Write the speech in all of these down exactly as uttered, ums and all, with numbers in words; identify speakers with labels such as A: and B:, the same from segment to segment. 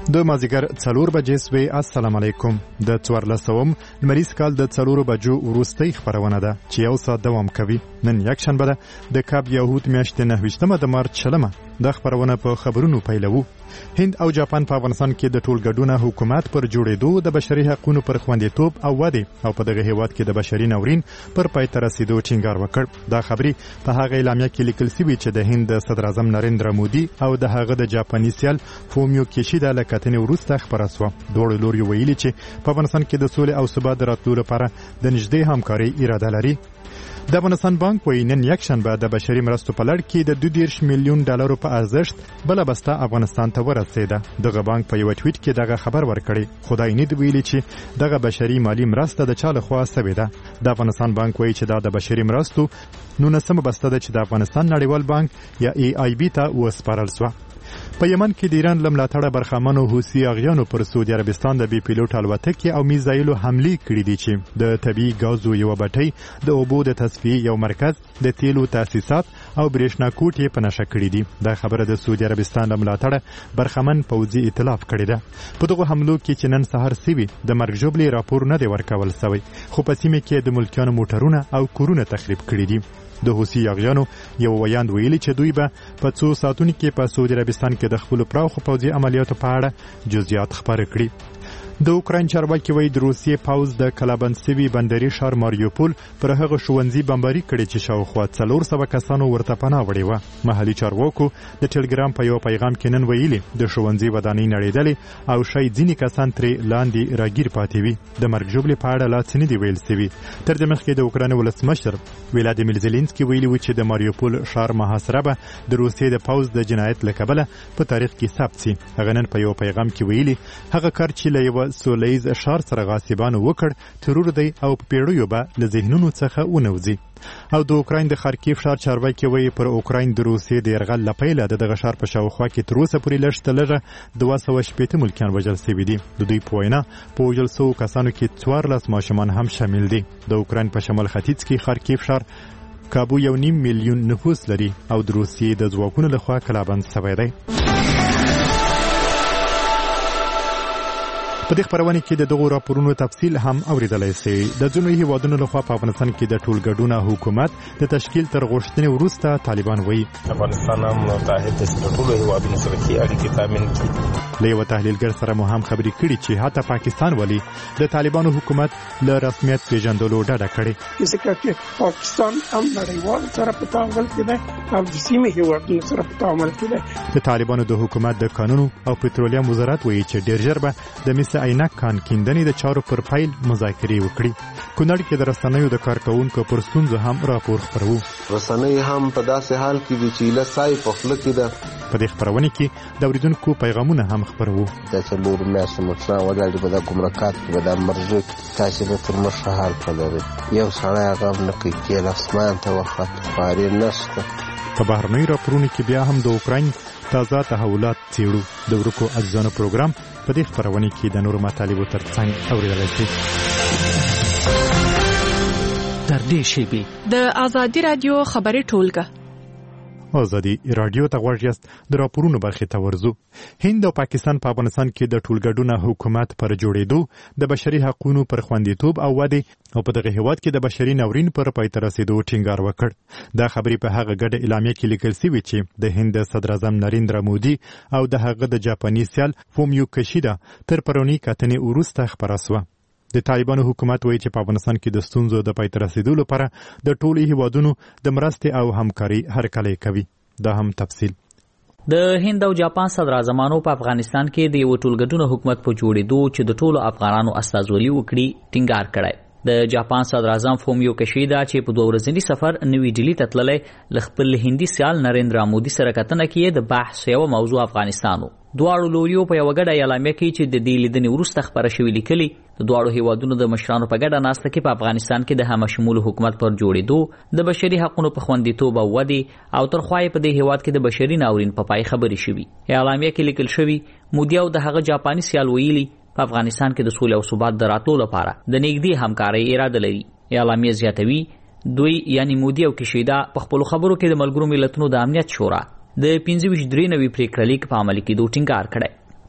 A: د مازیګر څلور بجې سوې. السلام علیکم. د څوارلسم لمریز کال د څلورو بجو وروستۍ خپرونه ده چې یو ساعت دوام کوي. نن یکشنبه ده د کاب یهود میاشتې نهه ویشتمه د مارچ شلمه. د خپرونه په خبرونو پیلوو. هند او جاپان په افغانستان کې د ټولګډونه حکومت پر جوړېدو د بشري حقوقو پر خوندیتوب او ودې او په دغه هیواد کې د بشري ناورین پر پای ته رسیدو ټینګار وکړ. دا خبري په هغه اعلامیه کې لیکل شوی چې د هند صدر اعظم نریندرا مودي او د هغه د جاپاني سیال فومیو کیشیدا له کتنې وروسته خبره شوه. دواړو لوري ویلي چې په افغانستان کې د سولې او ثبات د راتلو لپاره د نږدې همکارۍ اراده لري. د افغانستان بانک وایي نن یکشنبه د بشري مرستو په لړ کې د دوه دېرش میلیون ډالرو په ارزښت بله بسته افغانستان ته ورسېده. دغه بانک په یو ټویټ کې دغه خبر ورکړی. خدای نه دی ویلي چې دغه بشري مالی مرسته د چا لخوا سوې ده. د افغانستان بانک وایي چې دا د بشري مرستو نولسمه بسته ده چې د افغانستان نړیوال بانک یا ای آی بي ته وسپارل شوه. په یمن کې د ایران له ملاتړه برخمنو حوثي اغیانو پر سعودي عربستان د بې پیلوټ الوتکې او میزایلو حملې کړې دي چې د طبیعي ګازو یوه بټۍ د اوبو د تصفیې یو مرکز د تیلو تاسیسات او برېښنا کوټې په نښه کړي دي. دا خبره د سعودي عربستان له ملاتړه برخمن پوځي ائتلاف کړې ده. په دغو حملو کې چې نن سهار سوي د مرګ ژوبلې راپور نه دی ورکول سوی، خو په سیمه کې د ملکیانو موټرونه او کورونه تخریب کړي دي. د حوثي اغیانو یو ویاند ویلي چې دوی به په څو ساعتونو کې په سعودي عربستان کې د خپلو پراخو پوځي عملیاتو په اړه جزئیات خپاره کړي. د اوکراین چارواکي وایي د روسیې پوځ د کلابند سوي بندري ښار ماریوپول پر هغه ښوونځي بمباري کړې چې شاوخوا څلور سوه کسانو ورته پناه وړې وه. محلي چارواکو د ټلګرام په یو پیغام کې نن ویلي د ښوونځي ودانۍ نړېدلې او شاید ځینې کسان ترې لاندې راګیر پاتې وي. د مرګ ژوبلې په اړه لا څه نه دي ویل سوي. تر دې مخکې د اوکراین ولسمشر ولادیمیر زيلنسکي ویلي و چې د ماریوپول ښار محاصره به د روسیې د پوځ د جنایت له کبله په تاریخ کې ثبت سي. هغه نن په یو پیغام کې ویلي هغه کار چې له یوه سولیز ښار سره غاصبانو وکړ ترور دی او په پیړیو به له ذهنونو څخه ونوځي. او د اوکراین د خارکیف ښار چارواکي وایي پر اوکراین د روسیې د یرغل له پیله د دغه ښار په شاوخوا کې تر اوسه پورې لږ تر لږه دوه سوه شپېته ملکیان وژل سوي دي. د دوی په وینا په وژل سوو کسانو کې څوارلس ماشومان هم شامل دي. د اوکراین په شمال ختیځ کې خارکیف ښار کابو یو نیم میلیون نفوس لري او د روسیې د ځواکونو لخوا کلابند سوی دی. په دې خبرونه کې د دغو راپورونو تفصیل هم اوریدلای شئ. د ځینو هیوادونو لخوا په افغانستان کې د ټولګډونه حکومت د تشکیل تر غوښتنې وروسته طالبان وایي
B: افغانستان هم متحد د ټولو هیوادونو سره کې اړیکې تامین کړي.
A: له یوه تحلیلګر سره مو هم خبرې کړي چې حتی پاکستان ولي د طالبانو حکومت له رسمیت پیژندلو ډډه کړې.
C: ځکه چې پاکستان هم نړیوالو سره په تعامل کې دی او د سیمې هیوادونو سره په تعامل کې دی.
A: د طالبانو د حکومت د قانونو او پټرولیم وزارت وایي چې ډېر ژر به د مس عینک کان کیندنې د چارو پر پیل مذاکرې وکړي. کونړ کې د رسنیو د کارکوونکو پر ستونزو هم راپور خپرو.
D: رسنۍ هم په داسې حال کې دي چې له سای په خوله کې ده.
A: په دې خپرونه کې د اوریدونکو پیغامونه هم خپرو.
D: د څلورو میاشتو مچنا ولاړې به د ګمرکات کې به د مرزو تاسې به تر مخه حال پلري. یو سړی هغه نه کوي کېل اسمان ته وخت خواري نشته.
A: په بهرنیو راپورونو کې بیا هم د اوکراین تازه تحولات څیړو. د ورکو اجزانو پروګرام په دې خبرونه کې د نورو مطالبو ترڅنګ اوریدلای شئ.
E: تر دې شیبې
F: د ازادي رادیو خبري ټولګه
A: ازادي رادیو ته غوږ یاست. د راپورونو برخې ته ورځو. هند او پاکستان په افغانستان کې د ټولګډونه حکومت پر جوړېدو د بشري حقوقو پر خوندیتوب او ودې او په دغه هیواد کې د بشري ناورین پر پای ته رسیدو ټینګار وکړ. دا خبرې په هغه ګډه اعلامیه کې لیکل شوې چې د هند صدر اعظم نریندرا مودي او د هغه د جاپاني سیال فومیو کیشیدا تر پرونی کتنې وروسته خپره شوه. د طالبانو حکومت وایي چې په افغانستان کې د ستونزو د پای ته رسیدو لپاره د ټولو هیوادونو د مرستې او همکاري هرکلی کوي. دا هم تفصیل.
E: د هند او جاپان صدر اعظمانو په افغانستان کې د یو ټولګډونه حکومت په جوړېدو چې د ټولو افغانانو استازولي وکړي ټینګار کړی. د جاپان صدر اعظم فومیو کیشیدا چې په دوه ورځني سفر نوې ډیلی ته تللی له خپل هندي سیال نریندرا مودي سره کتنه کې د بحث یو موضوع افغانستان و. دواړو لوریو په یو ګډه اعلامیه کې چې د دې لیدنې وروسته خبره شوې لیکلي د دواړو هیوادونو د مشرانو په ګډه ناسته کې په افغانستان کې د همشمول حکومت پر جوړېدو د بشري حقوقو په خوندیتوب او ودې او تر خوای په دې هیواد کې د بشري ناورین په پای خبرې شوې. اعلامیه کې لیکل شوی مودي او د هغه جاپاني سیال ویلي په افغانستان کې د سولې او ثبات د راتلو لپاره د نږدې همکارۍ اراده لري. اعلامیه زیاتوي دوی یعنی مودي او کیشیدا په خپل خبرو کې د ملګرو ملتونو د امنیت شورا د پنځه ویشت درې نوي پریکړه لیک په عمل کې دوه ټینګار کړی.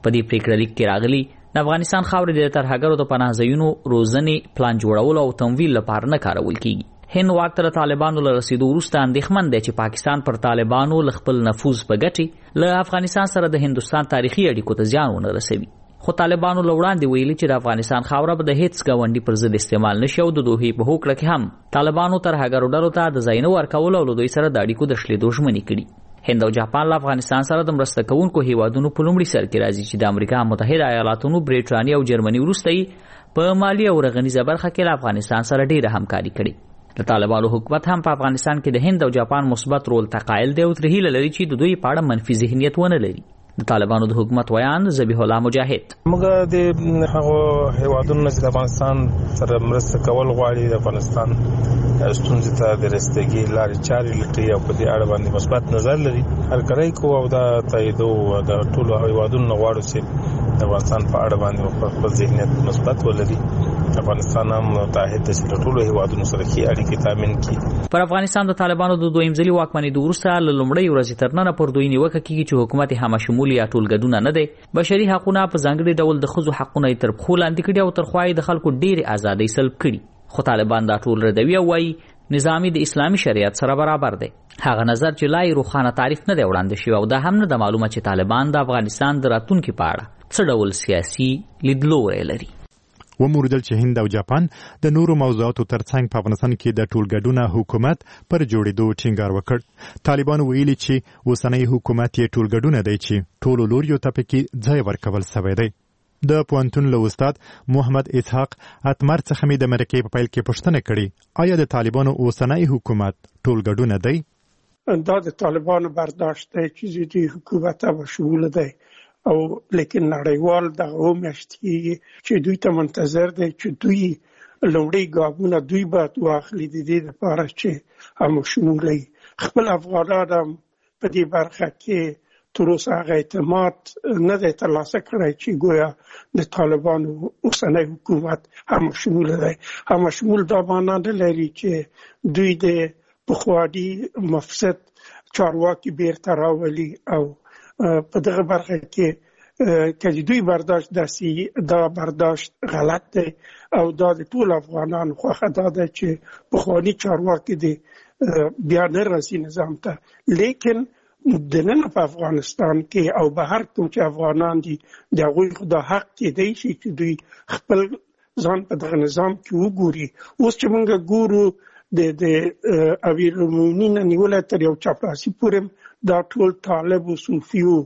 E: په دې پریکړه لیک کې راغلي د افغانستان خاورې د ترهګرو د پناه ځایونو روزنې پلان جوړولو او تمویل لپاره نه کارول کیږي. هند واک ته طالبانو له رسیدو وروسته اندېښمن دی چې پاکستان پر طالبانو له خپل نفوذ په ګټې له افغانستان سره د هندوستان تاریخي اړیکو ته زیان ونه رسوي. خو طالبانو له وړاندې ویلي چې د افغانستان خاوره به د هیڅ ګاونډي پر ضد استعمال نشي او د دوحې په هوکړه کې هم طالبانو ترهګرو ډلو ته د ځای نه ورکولو او له دوی سره د اړیکو د شلېدو ژمنې کړي. هند او جاپان له افغانستان سره د مرسته کوونکو هیوادونو په لومړي سر کې راځي چې د امریکا متحده ایالاتونو، بریټانیا او جرمني وروسته په مالي او رغنیزه برخه کې له افغانستان سره ډیره همکاري کړې. د طالبانو حکومت هم په افغانستان کې د هند او جاپان مثبت رول تقایل دی او تر هیله لري چې د دوی په اړه منفي ذهنیت ونه لري. د طالبانو د حکومت ویان ذبیح الله مجاهد:
B: موږ د هغو هیوادونو چې د افغانستان سره مرسته کول غواړي د افغانستان ستونزې ته د رسیدګۍ لارې چارې لټوي او په دې اړه باندې مثبت نظر لري. هر کړی کو او دا تاییدو د ټولو هیوادونو غواړي چې د افغانستان په اړه باندې خپل ذهنیت مثبت ولري. افغانستان هم متحد د ټولو هیوادونو سره کې اړیکې تامین کړي.
E: پر افغانستان د طالبانو د دویم ځلي واکمنۍ وروسته له لومړۍ ورځې تر ننه پر دوی نیوکه کیږي چې حکومت همشمول یا ټولګډونه نه دی، بشري حقونه په ځانګړي ډول د ښځو حقونه تر پښو لاندې کړي او تر خوا د خلکو ډېرې ازادۍ سلب کړي. خو طالبان دا ټول ردوي او وایي نظامي د اسلامي شریعت سره برابر دی. هغه نظر چې لا یې روښانه تعریف نه دی وړاندې شوی او دا هم نه ده معلومه چې طالبان د افغانستان د راتلونکي په اړه څه ډول سیاسي لیدلوری لري.
A: وموردل چې هند او جاپان د نورو موضوعاتو ترڅنګ په افغانستان کې د ټولګډونه حکومت پر جوړېدو ټینګار وکړ. طالبان ویلي چې اوسنی حکومت یې ټولګډونه دی چې ټولو لوریو ته پکې ځای ورکول شوی دی. د پوهنتون له استاد محمد اسحاق اتمر څخه مې د مرکې په پیل کې پوښتنه کړې، آیا د طالبانو اوسنی حکومت ټولګډونه دی؟
C: دا د طالبانو برداشت دی چې دوی حکومت به شمول دی او لیکن نړیوال دغه میاشت کېږي چې دوی ته منتظر دی چې دوی لومړی ګامونه دوی باید واخلي د دې لپاره چې همشموله خپل افغانان هم په دې برخه کې تر اوسه هغه اعتماد نه دی ترلاسه کړی چې گویا د طالبانو اوسنی حکومت همشمول دی. همشمول دا معنا نه لري چې دوی د پخواني مفسد چارواکي بیرته راولي او په دغه برخه کې که دوی برداشت داسې دا برداشت غلط دی او دا د ټول افغانانو خوښه دا ده چې پخواني چارواکي دی بیا نه راځي نظام ته. لیکن د نن په افغانستان کې او به هر کوم چې افغانان دي د هغوی خدا حق کېدی شي چې دوی خپل ځان په دغه نظام کې وګوري. اوس چې موږ ګورو د د امیر المؤمنین نیولې تر یو چاپلاسي پورې دا ټول طالب او صوفي او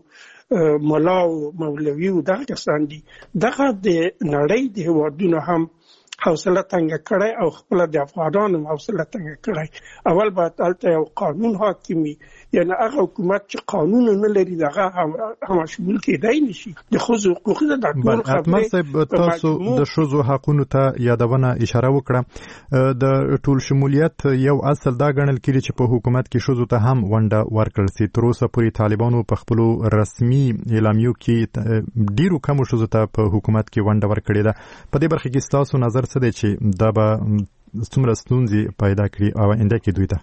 C: ملا او مولوي او دغه کسان دي. دغه د نړۍ د هیوادونو هم حوصله تنګه کړی او خپل د افغانانو حوصله تنګه کړی. اول باید هلته یو قانون حاکمي، یعنی هغه حکومت چې قانون نه لري دغه همشمول کېدای نشي. د ښځو حقوق د ټول
A: خبرې تاسو د ښځو حقونو ته یادونه اشاره وکړه. د ټول شمولیت یو اصل دا ګڼل کېږي چې په حکومت کې ښځو ته هم ونډه ورکړل شي. تر اوسه پورې طالبانو په خپلو رسمي اعلامیو کې ډیرو کمو ښځو ته په حکومت کې ونډه ورکړې ده. په دې برخه کې ستاسو نظر څه دی چې دا به څومره ستونزې پیدا کړي او آینده کې دوی ته؟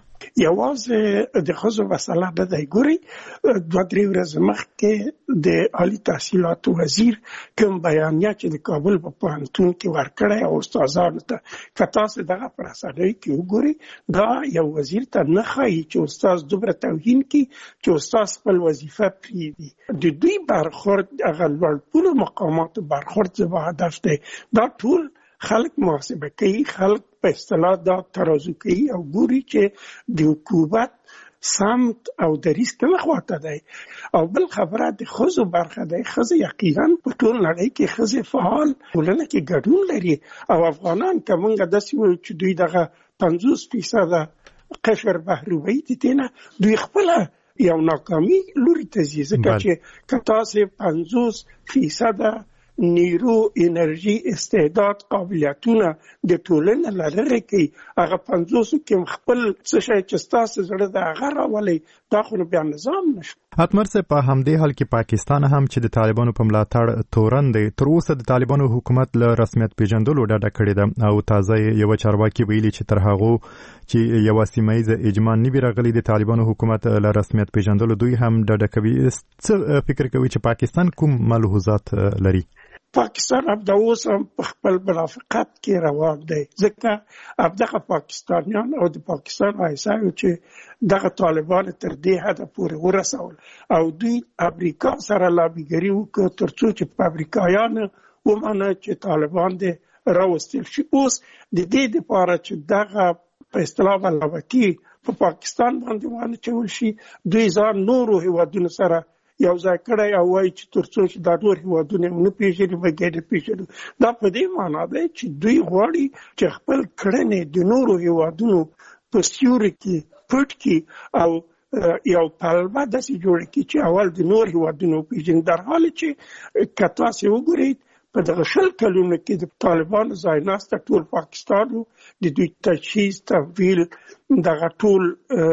C: یوازې د ښځو مسله نه دی. ګورئ دوه درې ورځې مخکې د عالي تحصیلاتو وزیر کوم بیانیه چې د کابل په پوهنتون کې ورکړی او استادانو ته، که تاسو دغه په رسنیو کې وګورئ دا یو وزیر ته نه ښایي چې استاد دومره توهین کړي چې استاد خپل وظیفه پرېږدي. د دوی برخورد هغه لوړپوړو مقاماتو برخورد زما هدف دی. دا ټول خلک محاسبه کوي، خلک په اصطلاح دا ترازو کوي او ګوري چې د حکومت سمت او دریځ کومه خواته دی. او بل خبره د ښځو برخه دی. ښځې یقینا په ټول نړۍ کې ښځې فعال ټولنه کې ګډون لري او افغانان که موږ داسې وایو چې دوی دغه پنځوس فیصده قشر بهروي دي دینه دوی خپله یو ناکامي لوري ته ځي. ځکه چې که تاسې پنځوس فیصده نیرو، انرژي، استعداد، قابلیتونه د ټولنې لرغه کوي، هغه پنځوسو کې خپل څه شی چې ستاسو زړه د هغه راولي دا خو بیا نظام نشو.
A: اتمر سه په همدې حال کې پاکستان هم چې د طالبانو په ملاتړ تورن دی تر اوسه د طالبانو حکومت له رسمیت پیژندلو ډډه کړې ده او تازه یو چارواکي ویلي چې تر هغه چې یو سیمایي اجماع نه راغلی د طالبانو حکومت له رسمیت پیژندلو دوی هم ډډه کوي. څه فکر کوي چې پاکستان کوم ملحوظات لري؟
C: پاکستان اب د اوس هم په خپل منافقت کې روان دی ځکه اب دغه پاکستانیان او د پاکستان ایسایو چې دغه طالبان تر دې حد پورې ورسول او دوی امریکا سره لابیګری وکړه ترڅو چې فابریکایان ومنه چې طالبان دې راوستل شي. اوس د دې لپاره چې دغه په اصطلاح ملامتي په پاکستان باندې باندې چول شي دوی ځان نورو هیوادونو سره یو ځای کړی او وایي چې ترڅو چې دا نور هیوادونه نه پیژني بګېد پیژني. دا په دې معنی دی چې دوی غواړي چې خپل کړنې د نورو هیوادونو په سیوري کې پټ کړي او یو پلمه داسې جوړ کړي چې اول د نور هیوادونو پیژني، در حال چې که تاسو وګورئ په دغه شل کلونو کې د طالبانو ځای ناسته ټول پاکستان د دوی تجهیز تحویل دغه ټول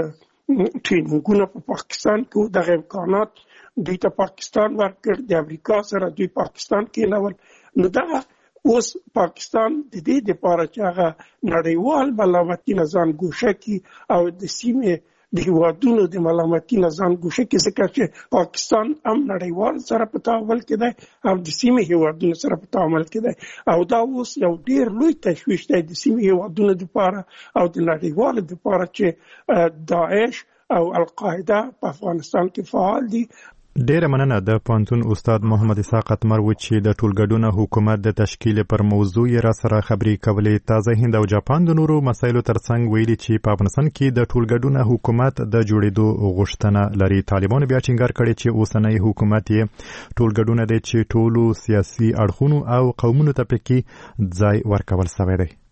C: ټریننګونه په پاکستان کې دغه امکانات دوی ته پاکستان ورکړ، د امریکا سره دوی پاکستان کې نول. نو دا اوس پاکستان د دې لپاره چې هغه نړیوال ملامتي نه ځان ګوښه کړي او د سیمې د هیوادونو د ملامتي نه ځان ګوښه کړي ځکه چې پاکستان هم نړیوال سره په تعامل کې دی هم د سیمې هیوادونو سره په تعامل کې دی او دا اوس یو ډیر لوی تشویش دی د سیمې هیوادونو لپاره او د نړیوالو لپاره چې داعش او القاعده په افغانستان کې فعال دي.
A: ډیره مننه د پوهنتون استاد محمد اسحاق اتمر و چې د ټولګډونه حکومت د تشکیل پر موضوع یې را سره خبرې کولې. تازه هند او جاپان د نورو مسایلو ترڅنګ ویلي چې په افغانستان کې د ټولګډونه حکومت د جوړېدو غوښتنه لري. طالبانو بیا ټینګار کړی چې اوسنی حکومت یې ټولګډونه دی چې ټولو سیاسي اړخونو او قومونو ته پکې ځای ورکول شوی دی.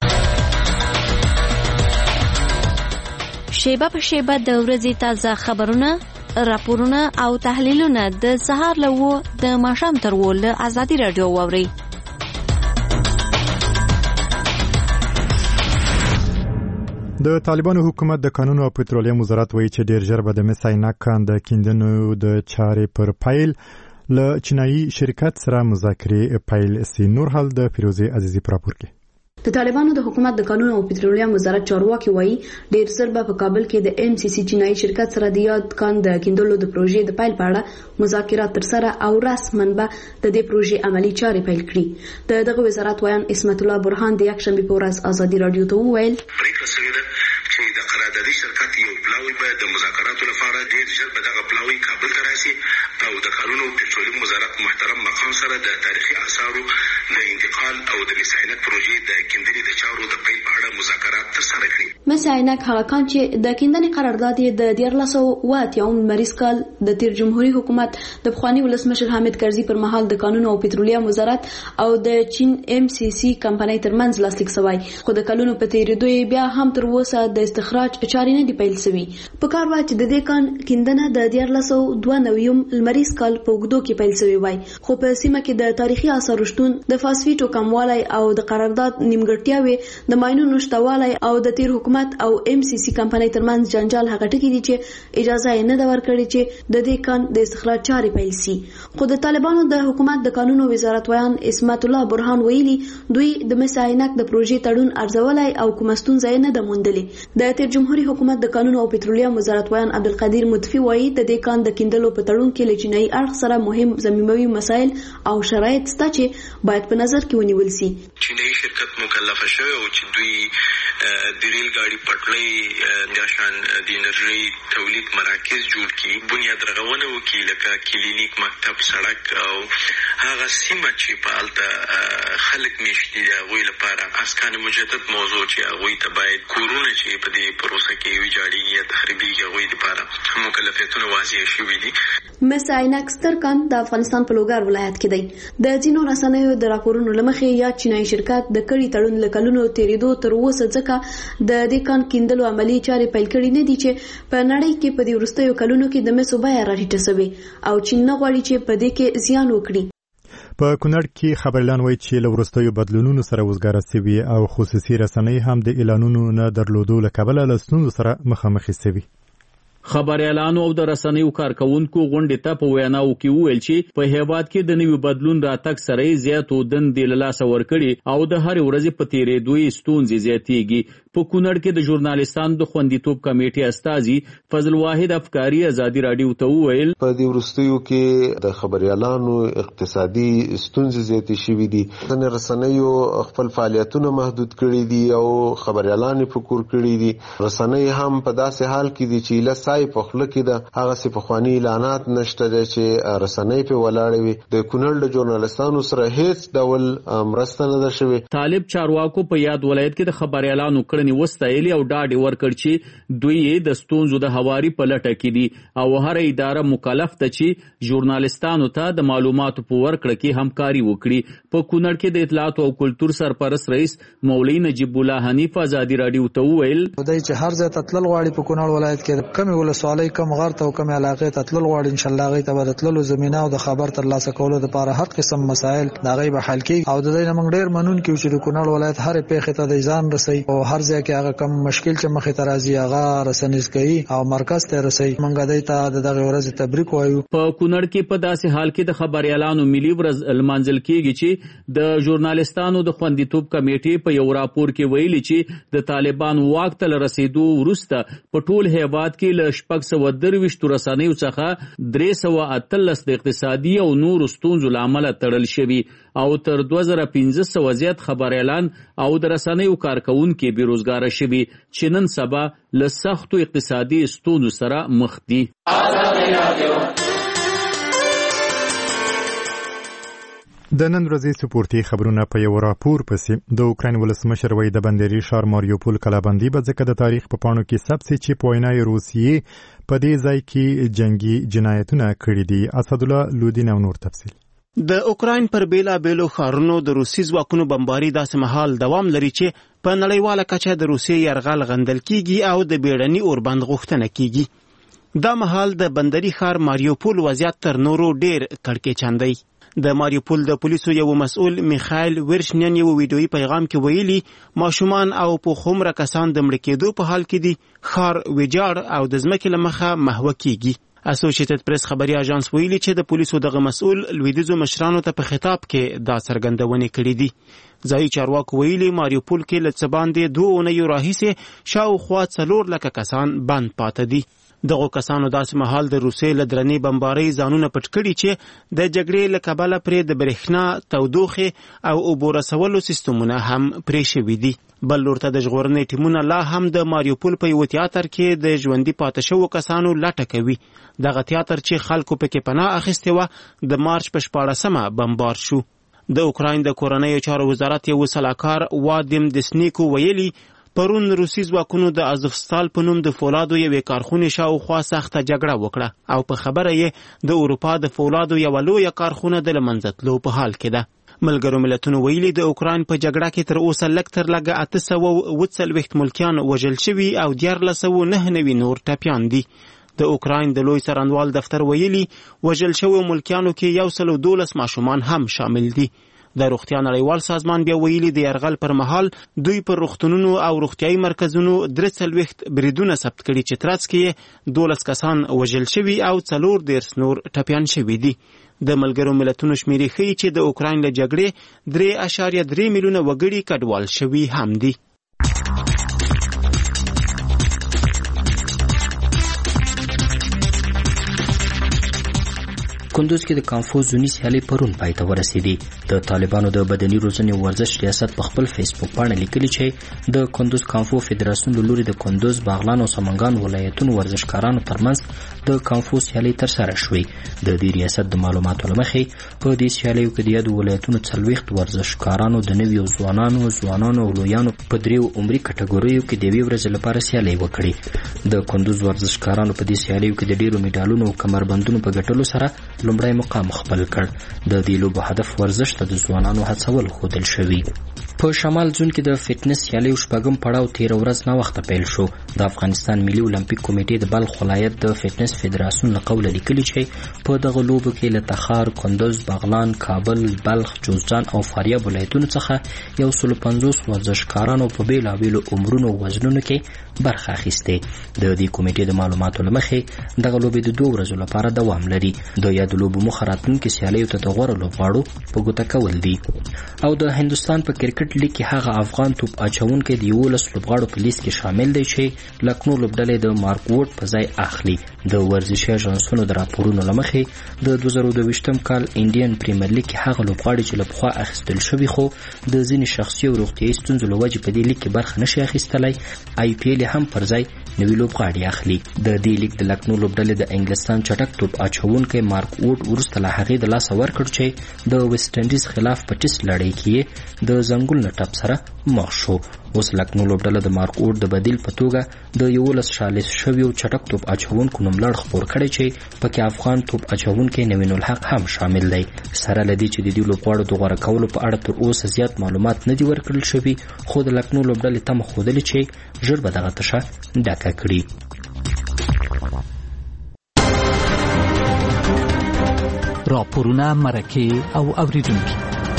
G: شیبه په شیبه د ورځې تازه خبرونه، راپورونه او تحلیلونه د سهار له وو د ماښام تر وو له ازادي رادیو واوري.
A: د طالبانو حکومت د قانون او پټرولیم وزارت وایي چې ډیر ژر به د مس عینک د کیندنو د چارې پر پیل له چینایي شرکت سره مذاکرې پیل سي. نور حال د فیروزه عزیزی پر راپور کې.
H: د طالبانو د حکومت د قانون او پټرولیم وزارت چارواکي وایي ډیر زر به په کابل کې د ام سی سی چینایي شرکت سره د یاد کان د کیندلو د پروژې د پیل په اړه مذاکرات ترسره او رسماً به د دې پروژې عملی چارې پیل کړي. د دغه وزارت وایي اسمت الله برهان د یکشنبه په ورځ ازادي رادیو ته وویل
I: چې د قراردادي شرکت یو پلاوی به د مذاکراتو لپاره ډیر ژر به دغه پلاوی کابل ته راشي او د قانون او پټرولیم وزارت محترم مقام سره د تاریخي آثارو د انتقال او د مس عینک پروژې د کیندنې د چارو د پیل په اړه مذاکرات ترسره کړي.
H: مس عینک هغه کان چې د کیندنې قرارداد یې د دیارلس سوه اوه اتیاوم لمریز کال د تیر جمهوریت حکومت د پخواني ولسمشر حامد کرزي پر مهال د قانون او پټرولیم وزارت او د چین ام سی سی کمپنۍ ترمنځ لاسلیک شوی، خو د کلونو په تیریدو یې بیا هم تر اوسه د استخراج چارې نه دی پیل شوی. په کار وای چې د دې کان کیندنه د دیارلس سوه دوه نویم لمریز کال په اوږدو کې پیل شوی وای، خو په سیمه کې د تاریخي آثارو شتون، د فاسفیټو کموالی او د قرارداد نیمګړتیاوې، د ماینونو شتوالی او د تیر حکومت او ام سی سی کمپنۍ ترمنځ جنجال هغه ټکي دي چې اجازه یې نه ده ورکړې چې د دې کان د استخراج چارې پیل شي. خو د طالبانو د حکومت د قانون او وزارت ویان اسمت الله برهان ویلي دوی د مس عینک د پروژې تړون ارزولای او کوم ستونزه نه ده موندلې. د تیر جمهوریت حکومت د قانون او پټرولیم وزارت ویان عبدالقدیر مطفی وایي د دې کان د کیندلو په تړون کې له چینایي اړخ سره مهم ضمیموي مسایل او شرایط شته چې باید په نظر کې ونیول شي.
I: چینایي شرکت مکلف شوی او چې دوی د ریل ګاډي پټلۍ د شان د انرژي تولید مراکز جوړ کړي، بنیاد رغونه وکړي لکه کلینیک، مکتب، سړک او هغه سیمه چې په هلته خلک میشتي د هغوی لپاره اسکان مجدد موضوع چې هغوی ته باید کورونه چې په دې پروسه کې ویجاړېږي یا تخریبېږي هغوی لپاره مکلفیتونه واضح شوي دي.
H: مس عینک ستر کان د افغانستان په لوګر ولایت کې دی. د ځینو رسنیو د راپورونو له مخې یا چینایي شرکت د کړي تړون له کلونو تېرېدو تر اوسه ځکه د دې کان کیندلو عملي چارې پیل کړي نه دي چې په نړۍ کې په دې وروستیو کلونو کې د مسو بیه راټیټه شوې او چین نه غواړي چې په دې کې زیان وکړي.
A: په کونړ کې خبرلان وایي چې له وروستیو بدلونونو سره وزګاره شوي او خصوصي رسنۍ هم د اعلانونو نه درلودو له کبله له ستونزو سره مخامخ شوي.
J: خبريالانو او د رسنیو کارکونکو غونډې ته په ویناو کې وویل چې په هیواد کې د نوي بدلون راتګ سره زیاتو دندې له لاسه ورکړي او د هر ورځې په تیریدو ستونزې زیاتېږي. په کونړ کې د ژورنالستانو د خوندیتوب کمیټې استازي فضل واحد افکاری ازادي راډیو ته وویل
K: په دې وروستیو کې د خبريالانو اقتصادي ستونزې زیاتې شوې دي. ځینې رسنیو خپل فعالیتونه محدود کړي دي او خبريالان په کور کړي دي. رسنۍ هم په داسې حال کې دي چې لسای په خله کې ده هغه څه پخواني اعلانات نشته چې رسنۍ په ولاړې وي. د کونړ د ژورنالستانو سره هیڅ ډول مرسته نه ده شوې.
J: طالب چارواکو په یاد ولایت کې د خبريالانو کړنې وستایلې او ډاډ ورکړ چې دوی د ستونزو د هواري په لټه کې دي او هر اداره مکلف ده چې ژورنالستانو ته د معلوماتو په ورکړه کې همکاري وکړي. په کونړ کې د اطلاعات او کلتور سرپرست رئیس مولوی نجیب الله حنیف ازادي راډیو ته وویل
L: خدای چې هر ځای تطلل غواړي په کونړ ولایت کې کمی ولسوالۍ کم غر ته او کمی علاقې تطلل غواړي ان شاء الله غي ته بدتللو زمينه او د خبر تر لاسه کولو لپاره هر قسم مسائل دا غي به حل کیږي او د دې نمنګ ډیر منون کې چې د کونړ ولایت هر پیښه ته د ځان رسي او هر ځای کې هغه کم مشکل چې مخې ته راځي هغه رسنیز کوي او مرکز ته رسي. منګه دای ته دغه ورځ تبریک وایو.
J: په کونړ کې په داسې حال کې د خبريالانو ملي ورځ المنزل کېږي چې د ژورنالستانو د خوندیتوب کمیټې په یو راپور کې ویلي چې د طالبان واک ته رسیدو وروسته په ټول هیواد کې له شپږ سوه درویشت رسنیو څخه درې سوه اتلس د اقتصادي او نور ستونزو له امله تړل شوي او تر دوه زره پنځه سوه زیات خبريالان او د رسنیو کارکونکي بیروزګاره شوي چې نن سبا له سختو اقتصادي ستونزو سره مخ دي.
A: د نن ورځې سپورتي خبرونه په یو راپور پسې د اوکراین ولسمشر وای د بندري ښار ماریوپول کلابندي به ځکه د تاریخ په پاڼو کې ثبت شي چې په وینای روسیې په دې ځای کې جنگي جنایتونه کړي دي. اسدالله لودین او نور تفصیل.
M: د اوکراین پر بیلا بیلو ښارونو د روسي ځواکونو بمباري داسې مهال دوام لري چې په نړیواله کچه د روسیې یرغل غندل کیږي او د بیړني اوربند غوښتنه کیږي. دا مهال د بندري ښار ماریوپول وضعیت تر نورو ډیر کړکېچن دی. د ماریوپول د پولیسو یو مسؤل میخایل ورشنین یو ویډیویي پیغام کې ویلي ماشومان او په خومره کسان د مړ کېدو په حال کې دي. ښار ویجاړ او د ځمکې له مخه محوه کیږي. اسوسییټډ پریس خبري اژانس ویلي چې د پولیسو دغه مسؤل لویدیځو مشرانو ته په خطاب کې دا څرګندونې کړې دي. ځایي چارواکو ویلي ماریوپول کې له څه باندې دوه اونیو راهیسې شاوخوا څلور لکه کسان بند پاته دي. دغه کسانو داسې مهال د روسیې له درنې بمبارۍ ځانونه پټ کړي چې د جګړې له کبله پرې د برېښنا تودوخې او اوبو رسولو سیستمونه هم پرې شوي دي. بل لور ته د ژغورنې ټیمونه لا هم د ماریوپول په یو تیاتر کې د ژوندي پاتې شوو کسانو لټه کوي. دغه تیاتر چې خلکو پکې پناه اخیستې وه د مارچ په شپاړسمه بمبار شو. د اوکراین د کورنیو چارو وزارت یو سلاکار وادیم دسنیکو ویلي پرون روسي ځواکونو د ازوفستال په نوم د فولادو یوې کارخونې شاوخوا سخته جګړه وکړه او په خبره یې د اروپا د فولادو یوه لویه کارخونه د له منځه تلو په حال کې ده. ملګرو ملتونو ویلي د اوکراین په جګړه کې تر اوسه لږ تر لږه اته سوه اووه څلوېښت ملکیان وژل شوي او دیارلس سوه نهه نوي نور ټپیان دي. د اوکراین د لوی څارنوال دفتر ویلي وژل شویو ملکیانو کې یو سل او دولس ماشومان هم شامل دي. د روغتیا نړیوال سازمان بیا ویلي د یرغل پر مهال دوی پر روغتونونو او روغتیایي مرکزونو درې څلوېښت بریدونه ثبت کړي چې ترڅ کې دولس کسان وژل شوي او څلور دېرش نور ټپیان شوي دي. د ملګرو ملتونو شمیرې ښیي چې د اوکراین له جګړې درې اعشاریه درې میلیونه وګړي کډوال شوي هم دي.
N: کندوز کې د کانفو زونی سیالي پرون پای ته ورسېدې. د طالبانو د بدني روزنې ورزش ریاست په خپل فیسبوک باندې لیکلي چې د کندوز کانفو فدراسیون له لوري د کندوز، باغلان او سمنګان ولایتونو ورزشکارانو ترمنځ د کانفو سیالي ترسره شوې. د دې ریاست د معلوماتو له مخې په دې سیالیو کې د یادو ولایتونو څلوېښت ورزشکارانو د نویو ځوانانو ځوانانو او لویانو په دریو عمري کټګوریو کې د یوې ورځې لپاره سیالۍ وکړې. د کندوز ورزشکارانو په دې سیالیو کې د ډیرو میډالونو او کمربندونو په ګټلو سره لومړی مقام خپل کړ. د دې لوبو هدف ورزش ته د ځوانانو هڅول ښودل شوي. په شمال زون کې د فټنس سیالیو شپږم پړاو تېره ورځ ناوخته پیل شو. د افغانستان ملي اولمپیک کمیټې د بلخ ولایت د فټنس فدراسیون له قوله لیکلي چې په دغه لوبو کې له تخار، کندوز، بغلان، کابل، بلخ، جوزجان او فاریاب ولایتونو څخه یو سل پنځوس ورزشکارانو په بېلابېلو عمرونو او وزنونو کې برخه اخیسته. د دې کمیټې د معلوماتو له مخې دغه لوبې د دوه ورځو لپاره دوام لري. د یاد لوبو موخه راتلونکي سیالیو ته د غوره لوبغاړو په ګوته کول دي. او د هندوستان په کرکټ لیګ کې هغه افغان توپ اچونکی د یولس لوبغاړو په لیست کې شامل دی چې لکنو لوبډلې د مارک ووډ په ځای اخلي. د ورزشي اژانسونو د راپورونو له مخې د دوه زره دوه کال انډین پریمیر لیګ کې هغه لوبغاړي چې له پخوا اخیستل شوي خو د ځینې شخصي او روغتیایي ستونزو له وجې په دې لیګ کې برخه نشي اخیستلی، آی پی ایل هم پر ځای نوي لوبغاړي اخلي. د دې لیګ د لکنو لوبډلې د انګلستان چټک توپ اچونکی مارک ووډ وروسته له هغې د لاسه ورکړ چې د ویسټ انډیز خلاف په ټیسټ لړۍ کې د زنګون له ټپ سره مخ شو. اوس لکنو لوبډله د مارک ووډ د بدیل په توګه د یولس شالیس شویو چټک توپ اچونکو نوملړ خپور کړی چې پکې افغان توپ اچونکی نوین الحق هم شامل دی. سره له دې چې د دې لوبغاړو د غوره کولو په اړه تر اوسه زیات معلومات نه دي ورکړل شوي، خو د لکنو لوبډلې تمه ښودلې چې ژر به دغه تشه ډکه کړي.
O: راپورونه، مرکې او اوریدونکي.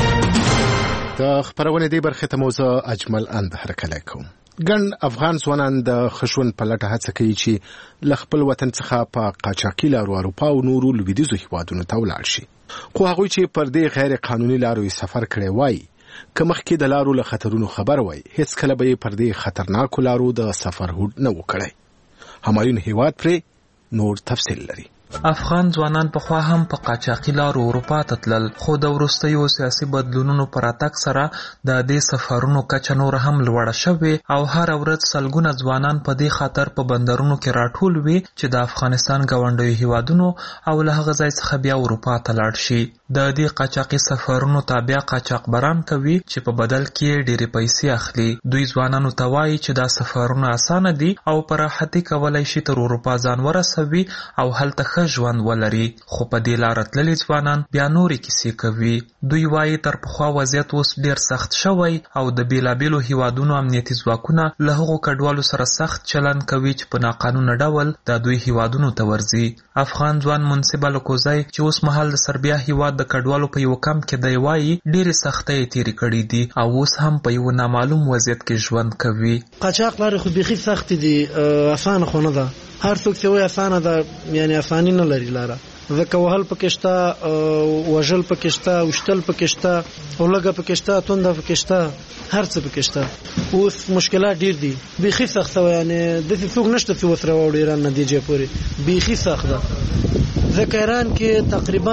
P: د خبرونې دی برخه ته موضوع اجمل اند هرکلی کوم. ګڼ افغان ځوانان د خشون په لټه هڅه کوي چې له خپل وطن څخه په قاچاقي لارو اروپا او نورو لویدیځو هیوادونو ته ولاړ شي، خو هغوی چې پر دې غیر قانوني لارو سفر کړی وای که مخکې د لارو له خطرونو خبر وای هیڅ کله به پر دې خطرناکو لارو د سفر هوډ نه وکړي. همایون هیواد پرې نور تفصیل لري.
Q: افغان ځوانان په خوا هم په قاچاقي لارو اروپا ته تلل، خو د وروستیو سیاسي بدلونونو پر راتګ سره د دې سفرونو کچه نور هم لوړه شوې او هر ورځ سلګونه ځوانان په دې خاطر په بندرونو کې راټول وي چې د افغانستان ګاونډیو هیوادونو او له هغه ځای څخه بیا اروپا ته لاړ شي. د دې قاچاقي سفرونو تابع قاچاقبران کوي چې په بدل کې ډېرې پیسې اخلي. دوی ځوانانو ته وایي چې دا سفرونه اسانه دي او په راحتۍ کولی شي تر اروپا ځان ورسوي او هلته ژوند ولري، خو په دې لار تللي ځوانان بیا نورې کیسې کوي. دوی وایي تر پخوا وضعیت اوس ډیر سخت شوی او د بیلابیلو هیوادونو امنیتي ځواکونه له هغو کډوالو سره سخت چلند کوي چې په ناقانونه ډول د دوی هیوادونو ته ورځي. افغان ځوان منصب الکوزی چې اوس مهال د سربیا هیواد د کډوالو په یو کمپ کې دی وایي ډېرې سختۍ یې تېرې کړي دي او اوس هم په یو نامعلوم وضعیت کې ژوند کوي.
R: قاچاق لارې خو بیخي سختې دي، اسانه خو نه ده. هر څوک چې وایي اسانه ده یعنی اساني نه لري لاره. ځکه وهل پکې شته، وژل پکې شته، وشتل پکې شته، اولګه پکې شته، تونده پکې شته، هر څه پکې شته. اوس مشکلات ډیر دي، بیخي سخت وي. یعنی داسې څوک نشته چې وسره وړي ایران نتیجه پورې بیخي سخت ده. ځکه ایران کې تقریبا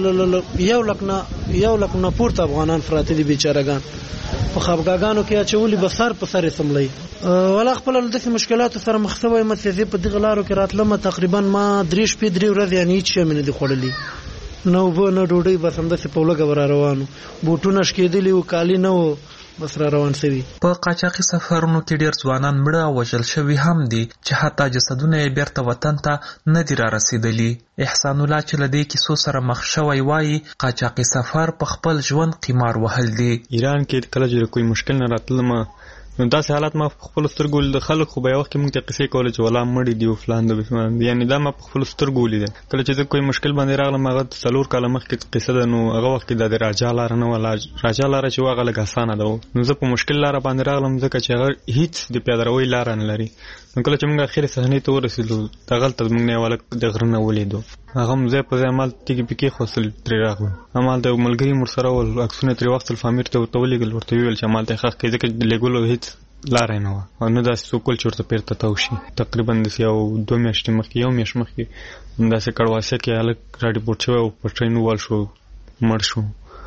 R: یو لک نه یو لک نه پورته افغانان پراته دي بیچارهګان. په خپګاګانو کې اچولي به سر په سر سملي ولا خپل د مشکلاتو سره مخ شوی. مڅې په دغه لارو کې راتلم تقریبا ما درې شپې درې ورځې یعنی هیڅ شی مې نه دی خوړلی، نه اوبه نه ډوډۍ، بس همداسې په لږه ور روانو، بوټونه شکېدلي وو، کالي نه وو، بس را روان شوي.
Q: په قاچاقي سفرونو کې ډیر ځوانان مړه او وژل شوي هم دي چې حتی جسدونه یې بیرته وطن ته نه دي را رسېدلي. احسان الله چې له دې کیسو سره مخ شوی وایي قاچاقي سفر په خپل ژوند قمار وهل دي.
S: ایران کې کله چې کوئی مشکل نه راتلم نو داسې حالات ما په خپل سترګو د خلک خو به یو وخت کې موږ ته قصې کولې چې ولا مړي دي او فلان دي، یعنی دا ما په خپل سترګو ولیدل. کله چې زه کوئی مشکل باندې راغلم هغه څلور کاله مخکې قصه ده، نو هغه وخت کې د راجا لاره نه ولا راجا لاره چې هغه لږ اسانه ده، نو زه په مشکل لاره باندې راغلم ځکه چې هغه هیڅ د پیاده روۍ لاره نه لري. نو کله چې موږ اخر صحنې ته ورسېدو دغلته موږ نه ولا د غره نه ولیدو، هغه مزه په ځای مال تیګي پکې خوصل ترې راغلو. امال د ملګری مر سره ول عکسونه ترې وخت الفامیر ته ورتولېګل ورته ویل چې مال ته خخ کې ځکه لګولو هیڅ لاره نه و او نو داسې څوک چې ورته پیرته تاو شي. تقریبا داسې یو دوه میاشتې مخکې یو میاشت مخکې داسې کړواسه کې هلک راډیپورټ شوی او په ټرین ووال شو، مړ شو.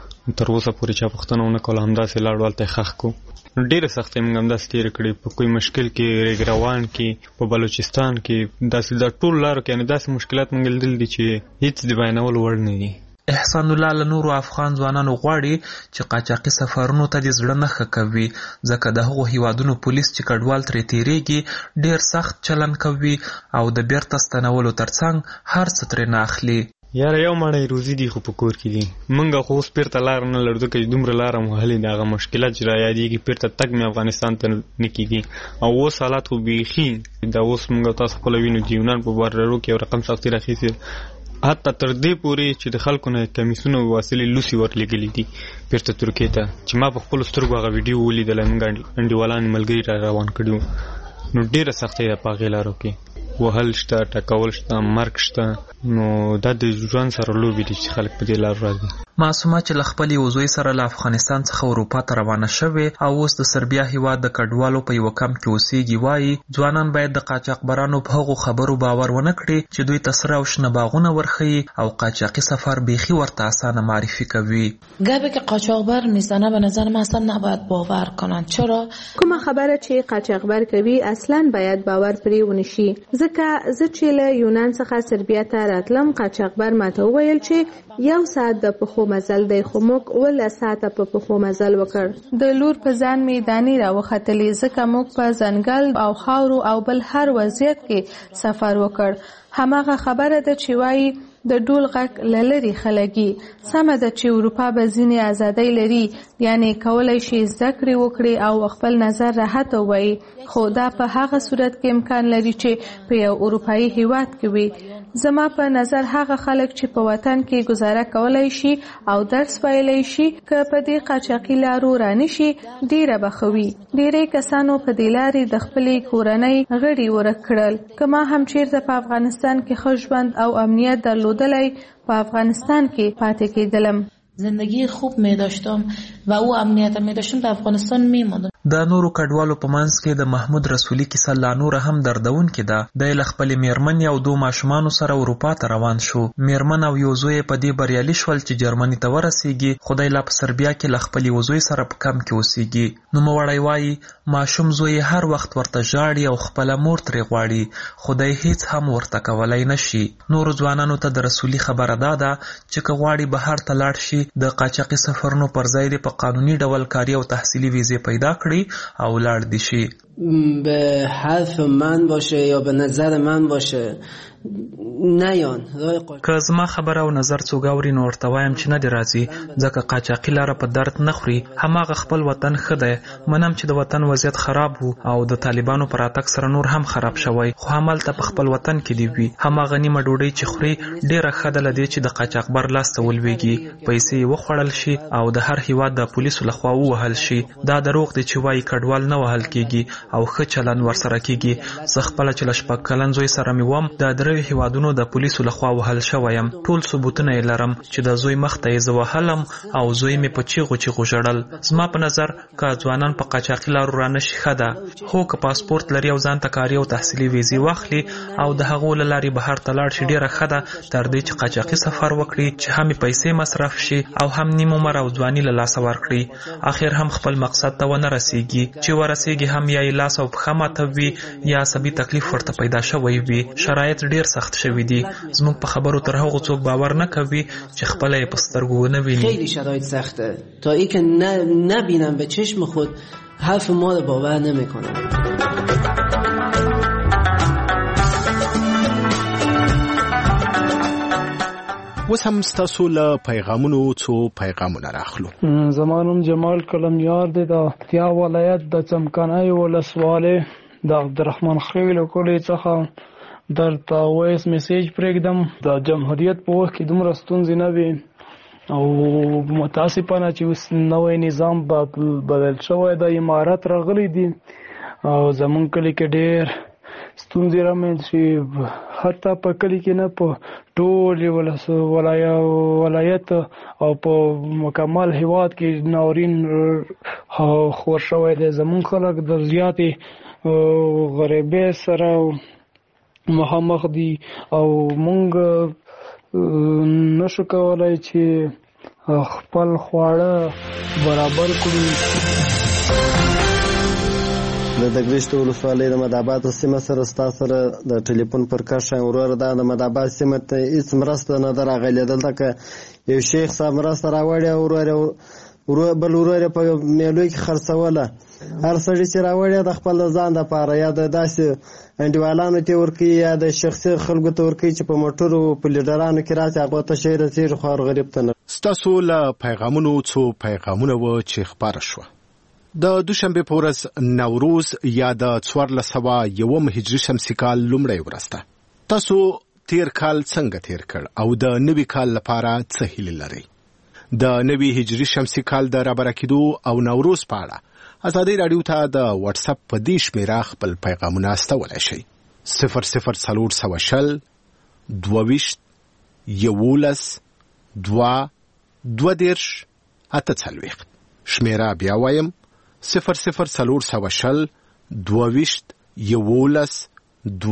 S: تر اوسه پورې چا پوښتنه ونه کوله، همداسې لاړو هلته یې ښخ کړو. ډېرې سختۍ موږ همداسې تېرې کړې په کوئی مشکل کې، ریګروان کې، په بلوچستان کې، داسې د ټول لارو کې یعنې داسې مشکلات موږ لیدل دي چې هېڅ د بیانولو وړ نه دي.
Q: احسان الله له نورو افغان ځوانانو غواړي چې قاچاقي سفرونو ته د زړه نه ښه کوي، ځکه د هغو هیوادونو پولیس چې کډوال ترې تېرېږي ډېر سخت چلند کوي او د بیرته ستنولو ترڅنګ هر څه ترې نه اخلي.
S: یاره یو مړی روزي دي خو په کور کې دي، موږ خو اوس بیرته لاره نه لرو ځکه چې دومره لاره مو وهلې دي. هغه مشکلات چې را یادېږي بیرته تګ مې افغانستان ته نه کېږي او اوس حالات خو بیخي دا اوس موږ تاسو خپله وینو د یونان په بارډرو کې یو رقم سختي راخیستې، حتی تر دې پورې چې د خلکو نه کمیسونه او وسیلې لوسي ورلېږلي دي بیرته ترکیې ته، چې ما په خپلو سترګو هغه ویډیو ولیدلی. موږ انډیوالان ملګري را روان کړي وو، نو ډیره سختي ده په غیلارو کې وهل شته ټکول شته مرګ شته نو دا د ژوند سره لوبي دي چې خلک په دې لار راځي.
Q: معصومه چې له خپلې وزوی سره له افغانستان څخه اروپا ته روانه شوې او اوس د سربیا هیواد د کډوالو په یو کمپ کې اوسېږي وایي ځوانان باید د قاچاقبرانو په هغو خبرو باور ونه کړي چې دوی ته سره او شنه باغونه ورښیي او قاچاقي سفر بیخي ورته اسانه معرفي کوي.
T: گپی که قاچاقبر میزنه به نظر من اصلا نباید باور کنن. چرا؟
U: کومه خبره چې قاچاقبر کوي اصلا باید باور پرې ونشي. ځکه زه چې له یونان څخه سربیا ته راتلم قاچاقبر ماته وویل چې یو ساعت د پخو مزل دی خو موږ اوله ساعته په پخو مزل وکړ. د لور په ځان مې دانې راوختلې ځکه موږ په ځنګل او خاورو او بل هر وضعیت کې سفر وکړ. هماغه خبره ده چې وایي د ډول غږ له لرې خلګي. سمه ده چې اروپا به ځینې ازادۍ لري یعنی کولی شي زده کړې وکړي او خپل نظر راحت ووایي خو دا په هغه صورت کې امکان لري چې په یو اروپایي هیواد کې وي. زما په نظر هغه خلک چې په وطن کې گزاره کولای شي او درس ویلی شي که په دې قاچاقي لارو رانشي ډیره بخوي. ډیری کسانو په دې لارې د خپلې کورنۍ غړي ورک کړل. که ما هم چیرته په افغانستان کې ښه ژوند او امنیت درلودلی په افغانستان کې پاتې کېدلم.
T: زندگی خوب می داشتم و او امنیت می داشتم در افغانستان می ماندم.
Q: د نورو کډوالو په منځ کې د محمود رسولي کیسه لا نوره هم دردونکې ده. د له خپلې میرمنې او دوه ماشومانو سره اروپا ته روان شو. میرمن او یو زوی په دې بریالي شول چې جرمني ته ورسیږي. خدای لا په سربیا کې له خپلې وزوی سره په کم کې اوسیږي. نوموړی وایي ماشوم زوی هر وخت ورته ژاړي او خپله مور ترې غواړي. خدای هیڅ هم ورته کولی نشي. نورو ځوانانو ته د رسولي خبره دا ده چې که غواړي بهر ته لاړ شي د قاچاقي سفرونو پر ځای دې په قانوني ډول کاري او تحصیلي ویزې پیدا کړي او لاړ دي شي.
V: به حرف من باشه یا به نظر من باشه نیان
Q: که زما خبره او نظر څوک اوري نو ورته وایم چې نه دی راځي ځکه قاچاقي لاره په درد نه خوري. هماغه خپل وطن ښه دی. منم چې د وطن وضعیت خراب وو او د طالبانو پر راتګ سره نور هم خراب شوی خو همالته په خپل وطن کې دی وي. هماغه نیمه ډوډۍ چې خوري ډیره ښه ده له دې چې د قاچاقبر لاس ته ولویږي پیسې یې وخوړل شي او د هر هیواد د پولیسو لخوا ووهل شي. دا دروغ دی چې وایي کډوال نه وهل کیږي او ښه چلند ورسره کیږي. زه خپله چې له شپږ کلن زوی سره مې وم د دریو هیوادونو د پولیسو لخوا وهل شوی یم. ټول ثبوتونه یې لرم چې د زوی مخ ته یې زه وهلم او زوی مې په چیغو چیغو ژړل. زما په نظر که ځوانان په قاچاقي لارو رانشي ښه ده. خو که پاسپورت لري او ځان ته کاري او تحصیلي ویزې واخلي او د هغو له لارې بهر ته لاړ شي ډېره ښه ده تر دې چې قاچاقي سفر وکړي چې هم یې پیسې مصرف شي او هم نیم عمر او ځواني له لاسه ورکړي. اخر هم خپل مقصد ته ونه رسیږي. چې ورسیږي هم یا یې لاس او پښه ماتوي یا عصبي تکلیف ورته پیدا شوی وي. شرایط ډېر سخت شوي دي. زموږ په خبرو تر هغو څوک باور نه کوي چې خپله یې په سترګو ونه ویني.
V: خیلی شرایط سخته تا ای که نبینم به چشم خود حرف ما رو باور نمیکنم.
P: اوس هم ستاسو له پیغامونو څو پیغامونه راخلو.
W: زما نوم جمال کلمیار دی د پکتیا ولایت د څمکنیو ولسوالۍ د عبدالرحمن خیل کلي څخه درته وایس میسیج پرېږدم. د جمهوریت په وخت کې دومره ستونزې نه وي او متاسفانه چې اوس نوی نظام بدل شوی د امارت راغلی دي او زمونږ کلي کې ډېر ستونزې رامنځ شوي. حتی په کلي کې نه په ټول ولایت او په مکمل هیواد کې ناورین خور شوی دی. زمونږ خلک د زیاتې غریبۍ سره مخامخ دي او مونږ نشو کولای چې خپل خواړه برابر کړو.
X: د دګرشت ولسوالۍ د مدابات سیمه سره ستا سره د ټلیفون پر کښه وروره دا د مدابات سیمه ته هیڅ مرسته نه ده راغلې. دلته که یو شیخ صاحب مرسته راوړې وروره بل وروره په میلو کې خرڅوله هر سړي چې راوړی د خپل ځان دپاره یا د داسې انډیوالانو ته ورکوي یا د شخصي خلکو ته ورکوي چې په موټرو په لیډرانو کې راسي هغو ته شی رسېږي خو هر غریب ته نه.
P: ستاسو له پیغامونو څو پیغامونه وه چې خپاره شوه. د دوشنبې په ورځ نوروز یا د څوارلس سوه یوم هجري شمسي کال لومړۍ ورځ ده. تاسو تیر کال څنګه تیر کړ او د نوي کال لپاره څه هیلې لرئ؟ د نوي هجري شمسي کال د رابره کېدو او نوروز په اړه ازادي رادیو ته د واتس اپ په دې شمیره خپل پیغامونه استولی شئ. صفر صفر څلور سوه شل دوه ویشت یولس دوه دوه دېرش اته څلوېښت. شمیره بیا وایم صفر صفر څلور سوه شل دوه ویشت یولس